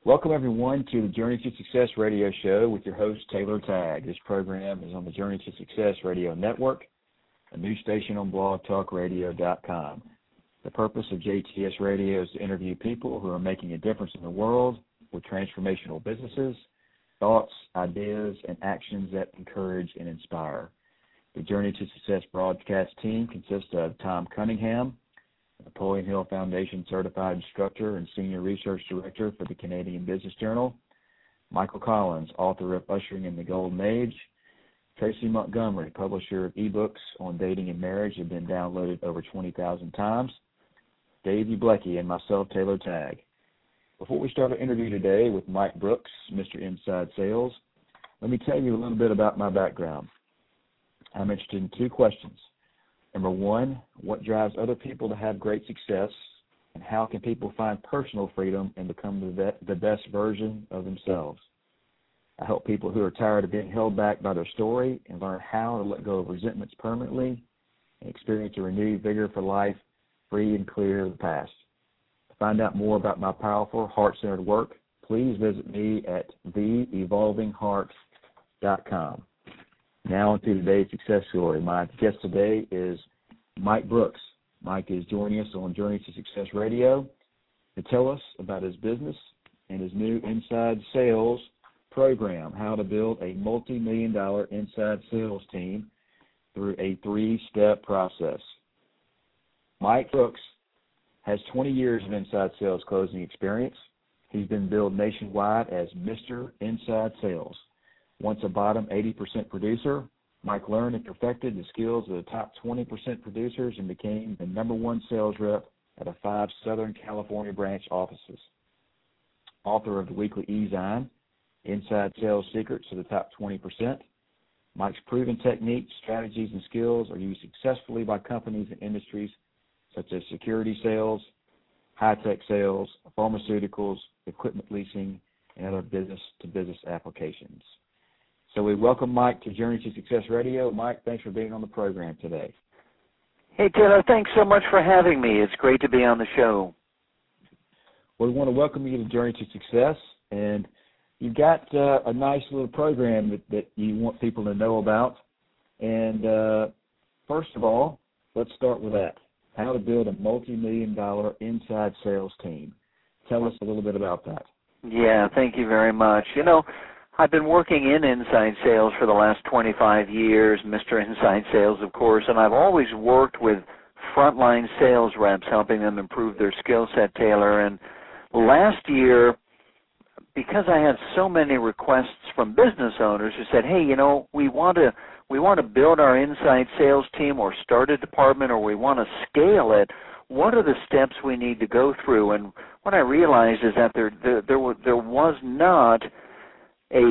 Welcome, everyone, to the Journey to Success radio show with your host, Taylor Tagg. This program is on the Journey to Success radio network, a new station on blogtalkradio.com. The purpose of JTS Radio is to interview people who are making a difference in the world with transformational businesses, thoughts, ideas, and actions that encourage and inspire. The Journey to Success broadcast team consists of Tom Cunningham, Napoleon Hill Foundation certified instructor and senior research director for the Canadian Business Journal, Michael Collins, author of Ushering in the Golden Age, Tracy Montgomery, publisher of ebooks on dating and marriage, have been downloaded over 20,000 times, Davey Blecky, and myself, Taylor Tagg. Before we start our interview today with Mike Brooks, Mr. Inside Sales, let me tell you a little bit about my background. I'm interested in two questions. Number one, what drives other people to have great success, and how can people find personal freedom and become the best version of themselves? I help people who are tired of being held back by their story and learn how to let go of resentments permanently and experience a renewed vigor for life, free and clear of the past. To find out more about my powerful, heart-centered work, please visit me at theevolvingheart.com. Now on to today's success story. My guest today is Mike Brooks. Mike is joining us on Journey to Success Radio to tell us about his business and his new inside sales program, how to build a multi-million-dollar inside sales team through a three-step process. Mike Brooks has 20 years of inside sales closing experience. He's been billed nationwide as Mr. Inside Sales. Once a bottom 80% producer, Mike learned and perfected the skills of the top 20% producers and became the number one sales rep at 5 Southern California branch offices. Author of the weekly e-zine, Inside Sales Secrets of the Top 20%, Mike's proven techniques, strategies, and skills are used successfully by companies and industries such as security sales, high-tech sales, pharmaceuticals, equipment leasing, and other business-to-business applications. So we welcome Mike to Journey to Success Radio. Mike, thanks for being on the program today. Hey, Taylor, thanks so much for having me. It's great to be on the show. Well, we want to welcome you to Journey to Success, and you've got a nice little program that you want people to know about. And first of all, let's start with that, how to build a multi-million-dollar inside sales team. Tell us a little bit about that. Yeah, thank you very much. You know, I've been working in inside sales for the last 25 years, Mr. Inside Sales, of course, and I've always worked with frontline sales reps, helping them improve their skill set, Taylor. And last year, because I had so many requests from business owners who said, hey, you know, we want to build our inside sales team or start a department or we want to scale it, what are the steps we need to go through? And what I realized is that there was not a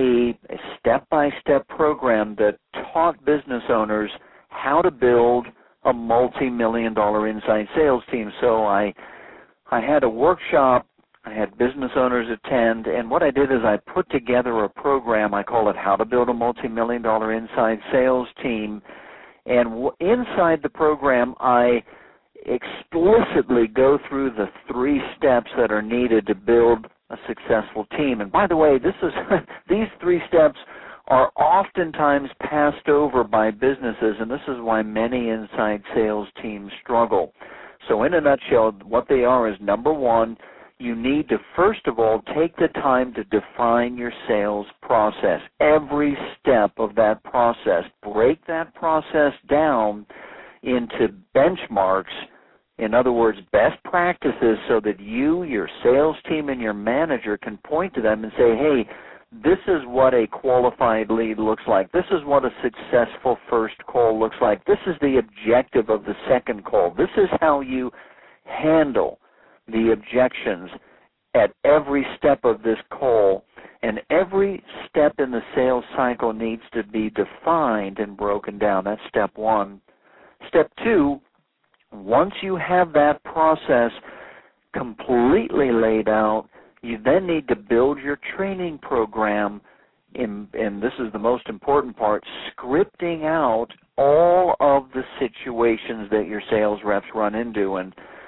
step-by-step program that taught business owners how to build a multi-million-dollar inside sales team. So I had a workshop, I had business owners attend, and what I did is I put together a program, I call it How to Build a Multi-Million-Dollar Inside Sales Team, and inside the program I explicitly go through the 3 steps that are needed to build a successful team. And by the way, these 3 steps are oftentimes passed over by businesses, and this is why many inside sales teams struggle. So in a nutshell, what they are is, number 1, you need to first of all take the time to define your sales process. Every step of that process, break that process down into benchmarks. In other words, best practices, so that you, your sales team, and your manager can point to them and say, hey, this is what a qualified lead looks like. This is what a successful first call looks like. This is the objective of the second call. This is how you handle the objections at every step of this call. And every step in the sales cycle needs to be defined and broken down. That's step 1. Step 2, once you have that process completely laid out, you then need to build your training program, and this is the most important part, scripting out all of the situations that your sales reps run into. And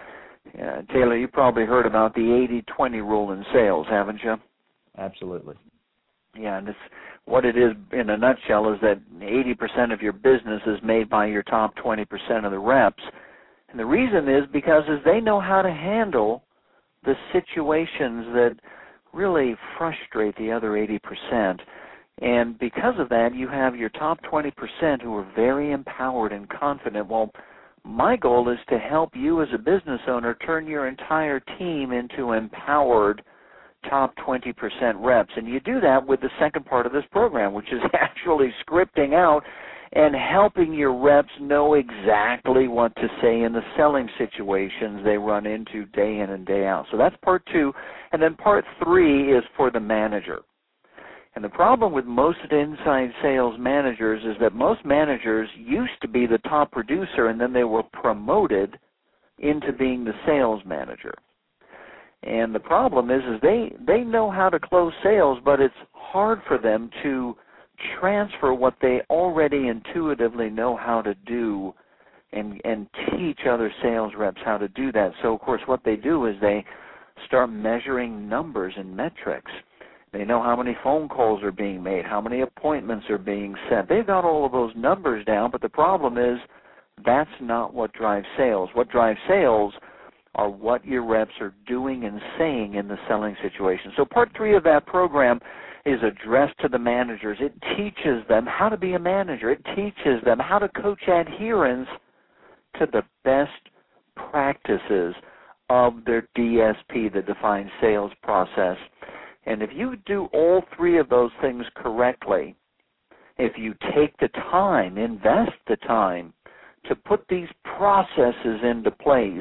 Taylor, you probably heard about the 80-20 rule in sales, haven't you? Absolutely. Yeah, and what it is in a nutshell is that 80% of your business is made by your top 20% of the reps. And the reason is because they know how to handle the situations that really frustrate the other 80%. And because of that, you have your top 20% who are very empowered and confident. Well, my goal is to help you as a business owner turn your entire team into empowered top 20% reps. And you do that with the second part of this program, which is actually scripting out and helping your reps know exactly what to say in the selling situations they run into day in and day out. So that's part 2. And then part 3 is for the manager. And the problem with most inside sales managers is that most managers used to be the top producer, and then they were promoted into being the sales manager. And the problem is they know how to close sales, but it's hard for them to transfer what they already intuitively know how to do and teach other sales reps how to do that. So, of course, what they do is they start measuring numbers and metrics. They know how many phone calls are being made, how many appointments are being set. They've got all of those numbers down, but the problem is that's not what drives sales. What drives sales are what your reps are doing and saying in the selling situation. So part 3 of that program is addressed to the managers. It teaches them how to be a manager. It teaches them how to coach adherence to the best practices of their DSP, the defined sales process. And if you do all 3 of those things correctly, if you take the time, invest the time to put these processes into place,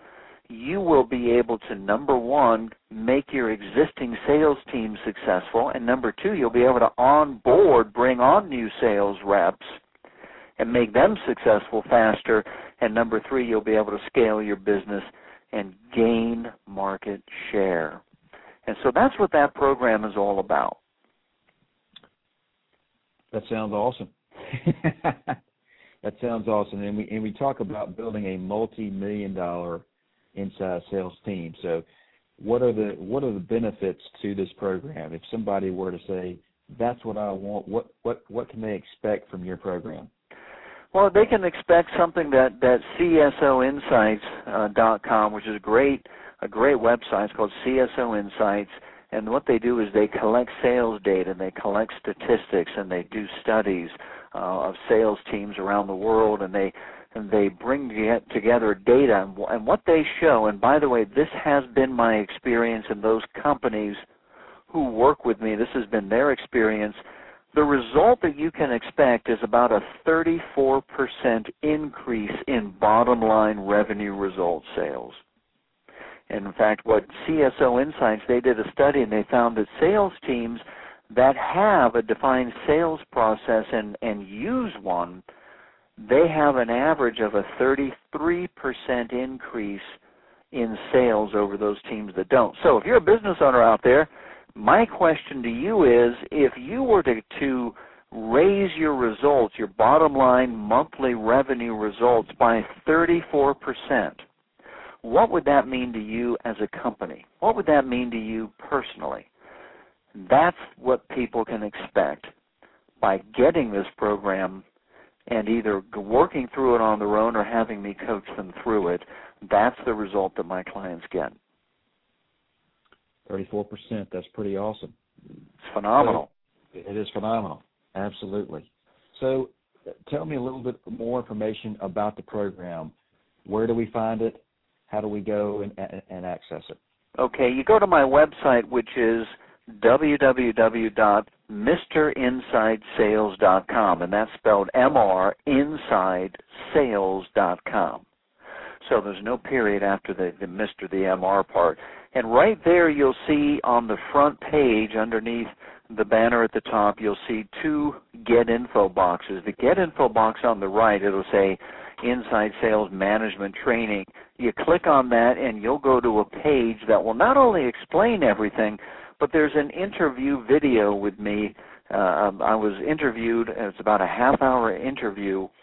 you will be able to, number 1, make your existing sales team successful, and number 2, you'll be able to bring on new sales reps and make them successful faster, and number 3, you'll be able to scale your business and gain market share. And so that's what that program is all about. That sounds awesome. That sounds awesome. And we talk about building a multi-million-dollar inside sales team. So what are the benefits to this program? If somebody were to say, that's what I want, what can they expect from your program? Well, they can expect something that CSOinsights.com, which is a great website. It's called CSO Insights. And what they do is they collect sales data, and they collect statistics, and they do studies of sales teams around the world, and they bring together data. And what they show, and by the way, this has been my experience in those companies who work with me. This has been their experience. The result that you can expect is about a 34% increase in bottom line revenue result sales. And in fact, what CSO Insights, they did a study, and they found that sales teams that have a defined sales process and use one, they have an average of a 33% increase in sales over those teams that don't. So if you're a business owner out there, my question to you is, if you were to raise your results, your bottom line monthly revenue results by 34%, what would that mean to you as a company? What would that mean to you personally? That's what people can expect by getting this program and either working through it on their own or having me coach them through it. That's the result that my clients get. 34%, that's pretty awesome. It's phenomenal. So, it is phenomenal, absolutely. So tell me a little bit more information about the program. Where do we find it? How do we go and access it? Okay, you go to my website, which is www.mrinsidesales.com, and that's spelled MRinsidesales.com. So there's no period after the Mr., the MR part. And right there you'll see on the front page underneath the banner at the top, you'll see 2 Get Info boxes. The Get Info box on the right, it'll say Inside Sales Management Training. You click on that and you'll go to a page that will not only explain everything, but there's an interview video with me. I was interviewed, and it's about a half-hour interview,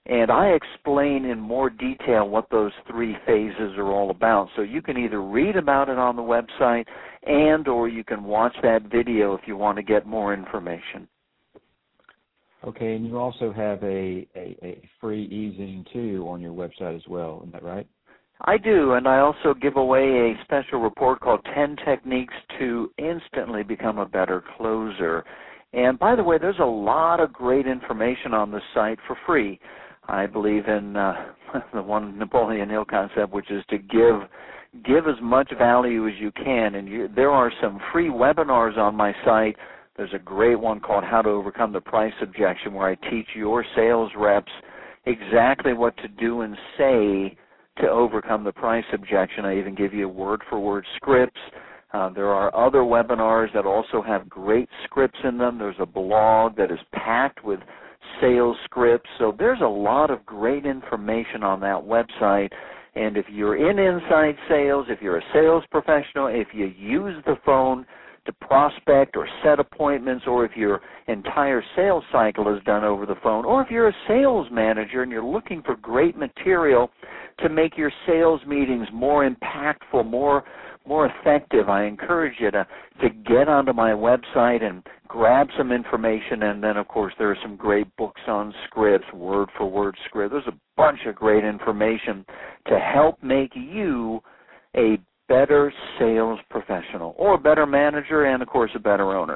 And I explain in more detail what those 3 phases are all about. So you can either read about it on the website or you can watch that video if you want to get more information. Okay, and you also have a free e-zine, too, on your website as well. Isn't that right? I do, and I also give away a special report called 10 Techniques to Instantly Become a Better Closer. And by the way, there's a lot of great information on the site for free. I believe in the one Napoleon Hill concept, which is to give as much value as you can. And there are some free webinars on my site. There's a great one called How to Overcome the Price Objection, where I teach your sales reps exactly what to do and say to overcome the price objection. I even give you word-for-word scripts. There are other webinars that also have great scripts in them. There's a blog that is packed with sales scripts. So there's a lot of great information on that website. And if you're in inside sales, if you're a sales professional, if you use the phone to prospect or set appointments, or if your entire sales cycle is done over the phone, or if you're a sales manager and you're looking for great material to make your sales meetings more impactful, more effective, I encourage you to get onto my website and grab some information. And then, of course, there are some great books on scripts, word-for-word script. There's a bunch of great information to help make you a better sales professional, or a better manager, and, of course, a better owner.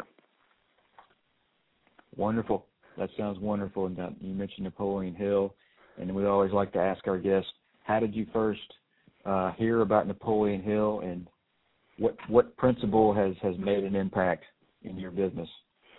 Wonderful. That sounds wonderful. And you mentioned Napoleon Hill, and we always like to ask our guests, how did you first hear about Napoleon Hill, and what principle has made an impact in your business?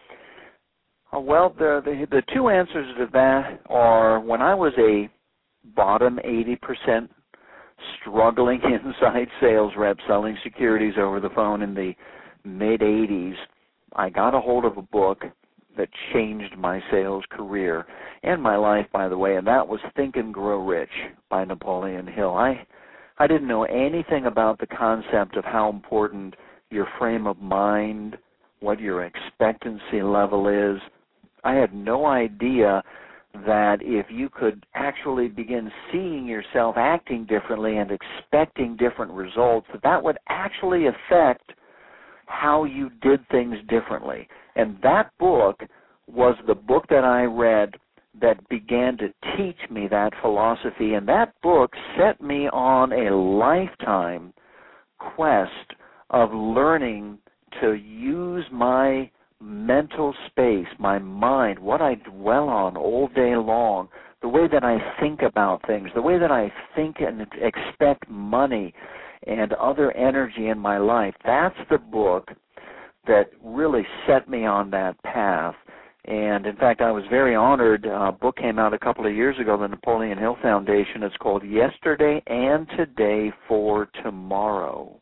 Well, the 2 answers to that are, when I was a bottom 80% struggling inside sales rep selling securities over the phone in the mid-'80s, I got a hold of a book that changed my sales career and my life, by the way, and that was Think and Grow Rich by Napoleon Hill. I didn't know anything about the concept of how important your frame of mind, what your expectancy level is. I had no idea that if you could actually begin seeing yourself acting differently and expecting different results, that would actually affect how you did things differently. And that book was the book that I read that began to teach me that philosophy, and that book set me on a lifetime quest of learning to use my mental space, my mind, what I dwell on all day long, the way that I think about things, the way that I think and expect money and other energy in my life. That's the book that really set me on that path. And, in fact, I was very honored. A book came out a couple of years ago, the Napoleon Hill Foundation. It's called Yesterday and Today for Tomorrow.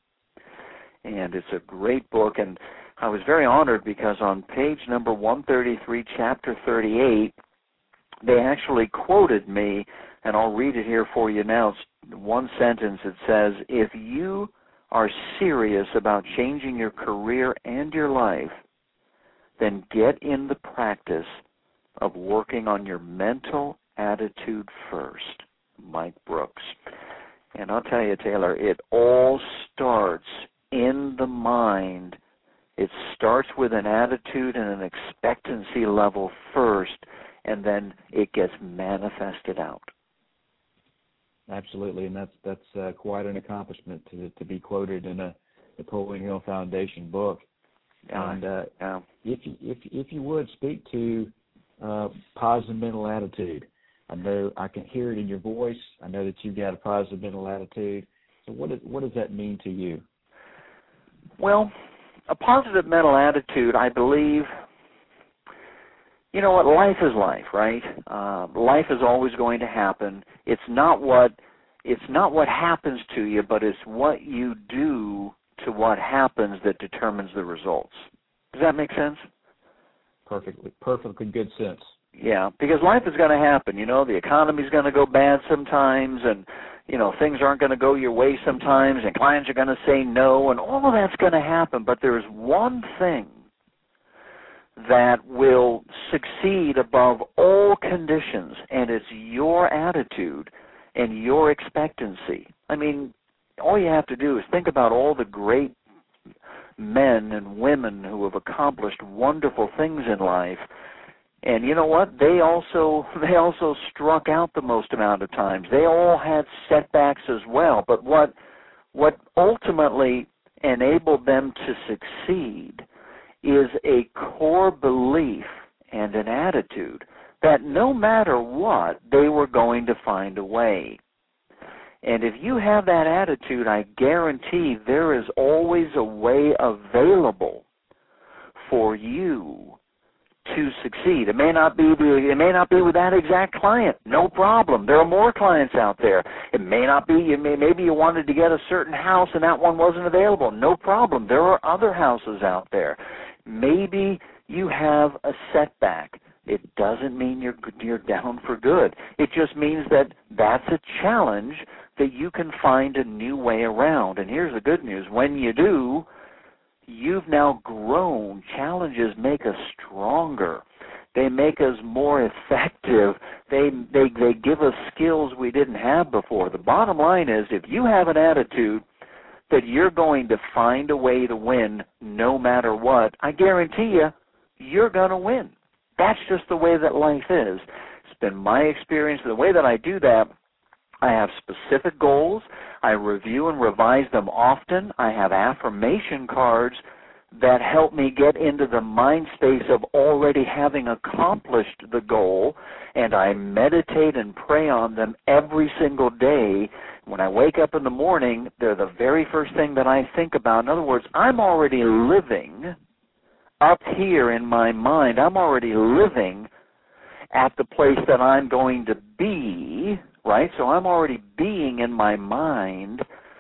And it's a great book, and I was very honored because on page number 133, chapter 38, they actually quoted me, and I'll read it here for you now. It's one sentence. It says, "If you are serious about changing your career and your life, then get in the practice of working on your mental attitude first." Mike Brooks. And I'll tell you, Taylor, it all starts in the mind. It starts with an attitude and an expectancy level first, and then it gets manifested out. Absolutely, and that's quite an accomplishment to be quoted in a Napoleon Hill Foundation book. And if you would speak to positive mental attitude, I know I can hear it in your voice. I know that you've got a positive mental attitude. So what does that mean to you? Well, a positive mental attitude, I believe, you know what, life is life, right? Life is always going to happen. It's not what happens to you, but it's what you do to what happens that determines the results. Does that make sense? Perfectly good sense. Yeah, because life is going to happen. You know, the economy's going to go bad sometimes, and, you know, things aren't going to go your way sometimes, and clients are going to say no, and all of that's going to happen. But there's one thing that will succeed above all conditions, and it's your attitude and your expectancy. I mean, all you have to do is think about all the great men and women who have accomplished wonderful things in life. And you know what? They also struck out the most amount of times. They all had setbacks as well. But what ultimately enabled them to succeed is a core belief and an attitude that no matter what, they were going to find a way. And if you have that attitude, I guarantee there is always a way available for you to succeed. It may not be with that exact client. No problem. There are more clients out there. It may not be. Maybe you wanted to get a certain house and that one wasn't available. No problem. There are other houses out there. Maybe you have a setback. It doesn't mean you're down for good. It just means that that's a challenge that you can find a new way around. And here's the good news. When you do, you've now grown. Challenges make us stronger. They make us more effective. They give us skills we didn't have before. The bottom line is, if you have an attitude that you're going to find a way to win no matter what, I guarantee you're going to win. That's just the way that life is. It's been my experience. The way that I do that, I have specific goals. I review and revise them often. I have affirmation cards that help me get into the mind space of already having accomplished the goal, and I meditate and pray on them every single day. When I wake up in the morning, they're the very first thing that I think about. In other words, I'm already living up here in my mind. I'm already living at the place that I'm going to be, right? So I'm already being in my mind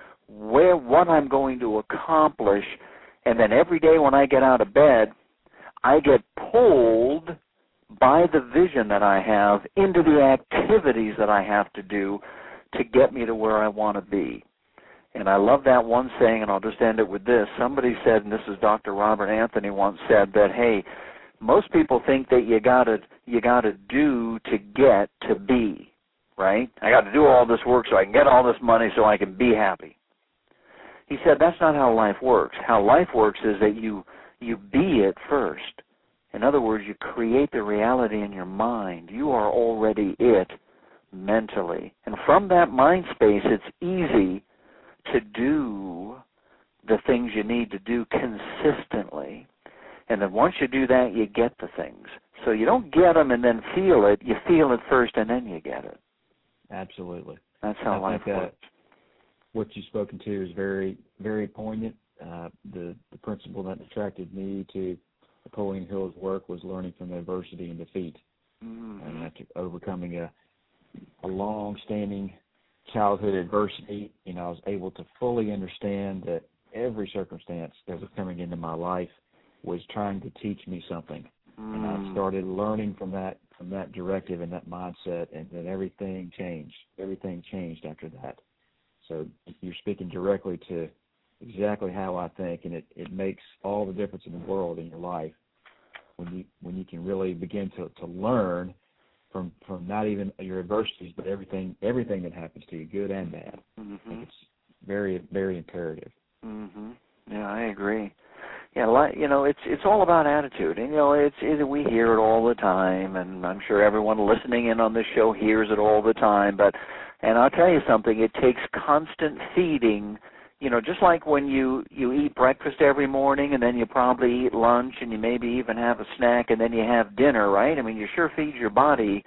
what I'm going to accomplish. And then every day when I get out of bed, I get pulled by the vision that I have into the activities that I have to do to get me to where I want to be. And I love that one saying, and I'll just end it with this. Somebody said, and this is Dr. Robert Anthony once said, that, hey, most people think that you gotta do to get to be, right? I got to do all this work so I can get all this money so I can be happy. He said that's not how life works. How life works is that you be it first. In other words, you create the reality in your mind. You are already it mentally. And from that mind space, it's easy to do the things you need to do consistently. And then once you do that, you get the things. So you don't get them and then feel it. You feel it first and then you get it. Absolutely. That's how life works. What you've spoken to is very, very poignant. The principle that attracted me to Napoleon Hill's work was learning from adversity and defeat. Mm-hmm. And after overcoming a long-standing childhood adversity, I was able to fully understand that every circumstance that was coming into my life was trying to teach me something. And I started learning from that directive and that mindset, and then everything changed. Everything changed after that. So you're speaking directly to exactly how I think, and it makes all the difference in the world in your life when you can really begin to learn from not even your adversities, but everything that happens to you, good and bad. Mm-hmm. It's very, very imperative. Mm-hmm. Yeah, I agree. Yeah, it's all about attitude, and we hear it all the time, and I'm sure everyone listening in on this show hears it all the time. And I'll tell you something, it takes constant feeding. Just like when you eat breakfast every morning, and then you probably eat lunch, and you maybe even have a snack, and then you have dinner, right? I mean, you sure feed your body,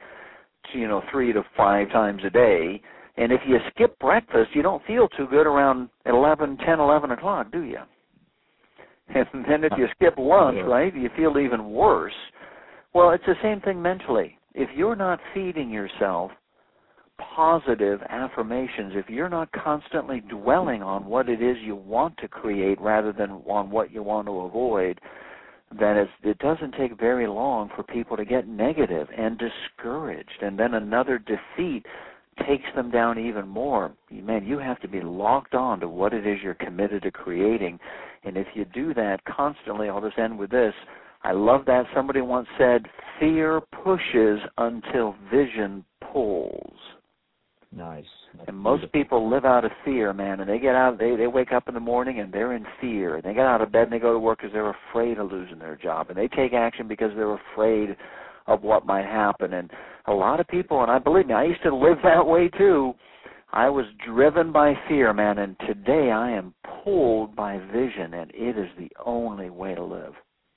3 to 5 times a day. And if you skip breakfast, you don't feel too good around 10, 11 o'clock, do you? And then if you skip lunch, right, you feel even worse. Well, it's the same thing mentally. If you're not feeding yourself positive affirmations, if you're not constantly dwelling on what it is you want to create rather than on what you want to avoid, then it doesn't take very long for people to get negative and discouraged. And then another defeat takes them down even more. Man, you have to be locked on to what it is you're committed to creating. And if you do that constantly, I'll just end with this, I love that. Somebody once said, fear pushes until vision pulls. Nice. That's and most beautiful. people live out of fear, man, and they get out, they wake up in the morning and they're in fear. And they get out of bed and they go to work because they're afraid of losing their job. And they take action because they're afraid of what might happen. And a lot of people, and I believe me, I used to live that way too. I was driven by fear, man, and today I am pulled by vision, and it is the only way to live.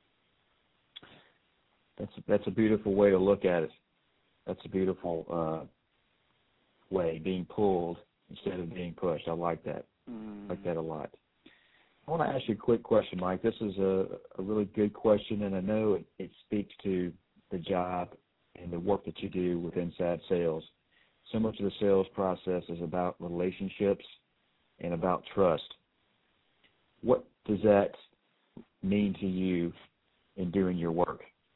That's a beautiful way to look at it. That's a beautiful way, being pulled instead of being pushed. I like that. I like that a lot. I want to ask you a quick question, Mike. This is a really good question, and I know it speaks to the job and the work that you do with inside sales. So much of the sales process is about relationships and about trust. What does that mean to you in doing your work?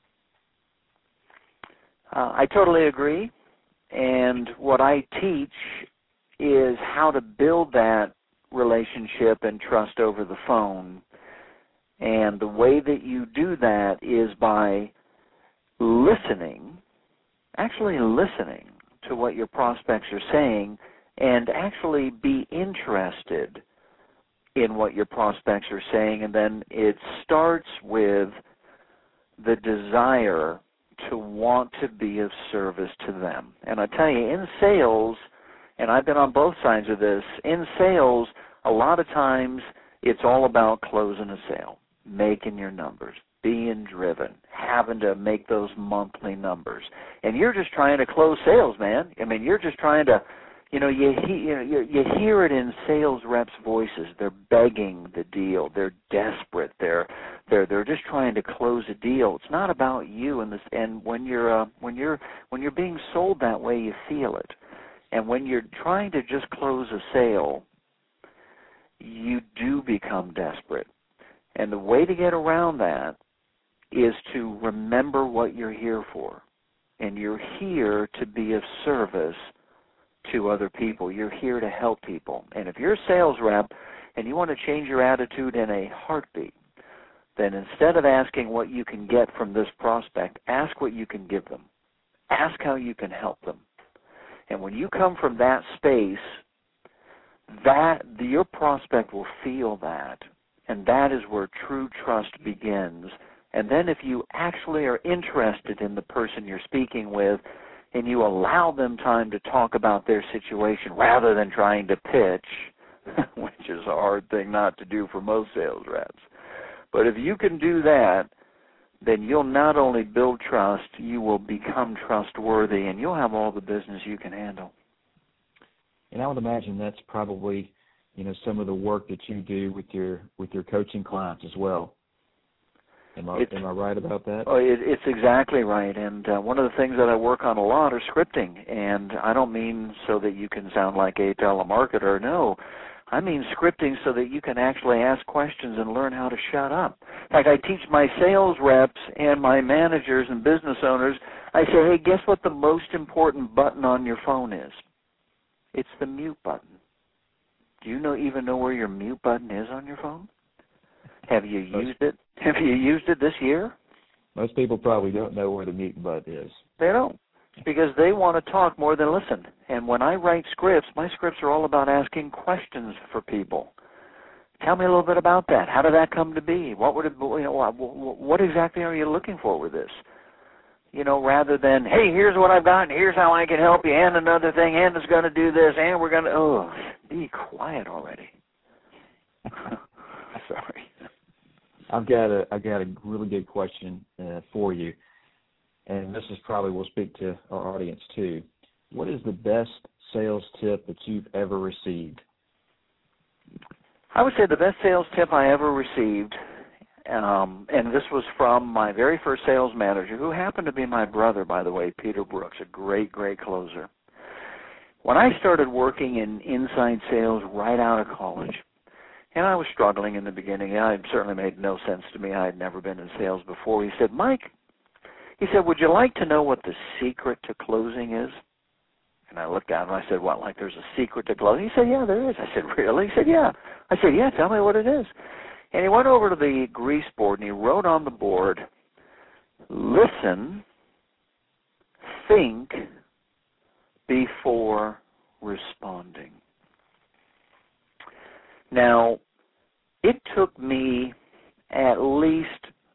I totally agree. And what I teach is how to build that relationship and trust over the phone. And the way that you do that is by listening, actually listening to what your prospects are saying, and actually be interested in what your prospects are saying. And then it starts with the desire to want to be of service to them. And I tell you, in sales, and I've been on both sides of this, in sales, a lot of times it's all about closing a sale, making your numbers, being driven, having to make those monthly numbers. And you're just trying to close sales, man. I mean, you're just trying to, you hear it in sales reps' voices. They're begging the deal. They're desperate. They're just trying to close a deal. It's not about you. And when you're being sold that way, you feel it. And when you're trying to just close a sale, you do become desperate. And the way to get around that is to remember what you're here for. And you're here to be of service to other people. You're here to help people. And if you're a sales rep and you want to change your attitude in a heartbeat, then instead of asking what you can get from this prospect, ask what you can give them. Ask how you can help them. And when you come from that space, your prospect will feel that. And that is where true trust begins. And then if you actually are interested in the person you're speaking with and you allow them time to talk about their situation rather than trying to pitch, which is a hard thing not to do for most sales reps. But if you can do that, then you'll not only build trust, you will become trustworthy, and you'll have all the business you can handle. And I would imagine that's probably, some of the work that you do with your coaching clients as well. Am I right about that? Oh, it's exactly right. And one of the things that I work on a lot are scripting. And I don't mean so that you can sound like a telemarketer. No, I mean scripting so that you can actually ask questions and learn how to shut up. In fact, I teach my sales reps and my managers and business owners, I say, hey, guess what the most important button on your phone is? It's the mute button. Do you even know where your mute button is on your phone? Have you used it? Have you used it this year? Most people probably don't know where the mute button is. They don't, because they want to talk more than listen. And when I write scripts, my scripts are all about asking questions for people. Tell me a little bit about that. How did that come to be? What exactly are you looking for with this? Rather than, hey, here's what I've got, and here's how I can help you, and another thing, and it's going to do this, and we're going to, be quiet already. Sorry. I've got a really good question for you, and this is probably will speak to our audience too. What is the best sales tip that you've ever received? I would say the best sales tip I ever received, and this was from my very first sales manager, who happened to be my brother, by the way, Peter Brooks, a great, great closer. When I started working in inside sales right out of college, and I was struggling in the beginning. It certainly made no sense to me. I had never been in sales before. He said, Mike, would you like to know what the secret to closing is? And I looked at him and I said, what, like there's a secret to closing? He said, yeah, there is. I said, really? He said, yeah. I said, yeah, tell me what it is. And he went over to the grease board and he wrote on the board, listen, think before responding. Now, it took me at least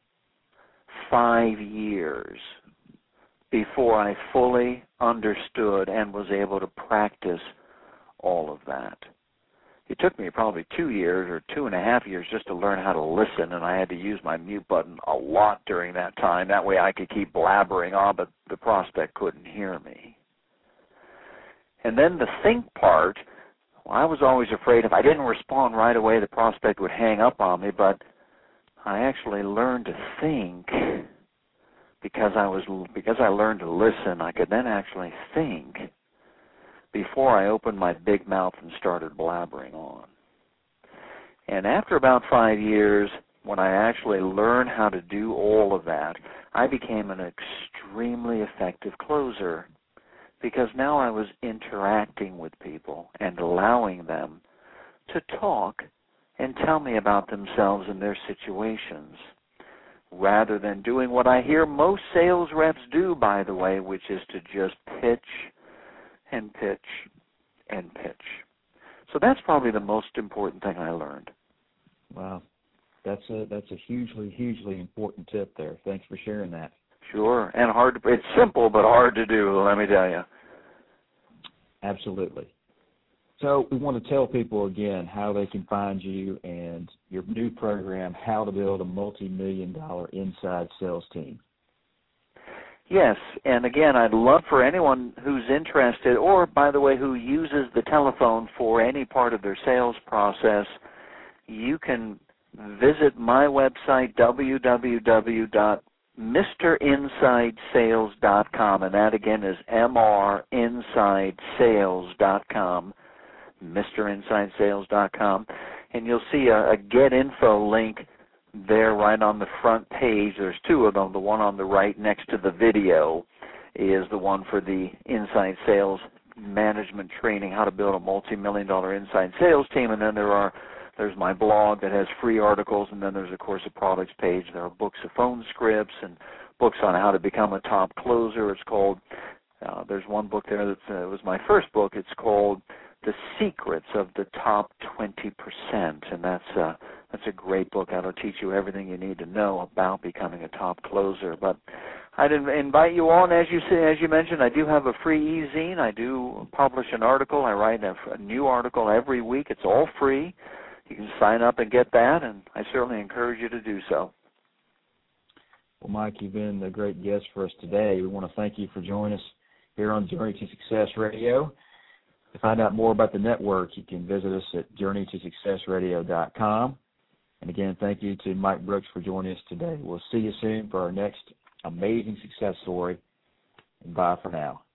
5 years before I fully understood and was able to practice all of that. It took me probably 2 years or 2.5 years just to learn how to listen, and I had to use my mute button a lot during that time. That way I could keep blabbering on, but the prospect couldn't hear me. And then the think part, well, I was always afraid if I didn't respond right away, the prospect would hang up on me, but I actually learned to think because I learned to listen. I could then actually think before I opened my big mouth and started blabbering on. And after about 5 years, when I actually learned how to do all of that, I became an extremely effective closer because now I was interacting with people and allowing them to talk and tell me about themselves and their situations, rather than doing what I hear most sales reps do, by the way, which is to just pitch and pitch and pitch. So that's probably the most important thing I learned. Wow. That's a hugely important tip there. Thanks for sharing that. Sure, and it's simple but hard to do, let me tell you. Absolutely. So we want to tell people again how they can find you and your new program, How to Build a Multi-Million-Dollar Inside Sales Team. Yes, and again, I'd love for anyone who's interested or, by the way, who uses the telephone for any part of their sales process, you can visit my website, www.mrinsidesales.com, and that again is mrinsidesales.com, mrinsidesales.com, and you'll see a Get Info link there right on the front page. There's two of them. The one on the right next to the video is the one for the inside sales management training, how to build a multi-million-dollar inside sales team, and then there's my blog that has free articles, and then there's, of course, a products page. There are books of phone scripts and books on how to become a top closer. It's called, there's one book there that was my first book. It's called The Secrets of the Top 20%, and that's a great book. That'll teach you everything you need to know about becoming a top closer. But I'd invite you on, as you mentioned, I do have a free e-zine. I do publish an article. I write a new article every week. It's all free. You can sign up and get that, and I certainly encourage you to do so. Well, Mike, you've been a great guest for us today. We want to thank you for joining us here on Journey to Success Radio. To find out more about the network, you can visit us at journeytosuccessradio.com. And again, thank you to Mike Brooks for joining us today. We'll see you soon for our next amazing success story. And bye for now.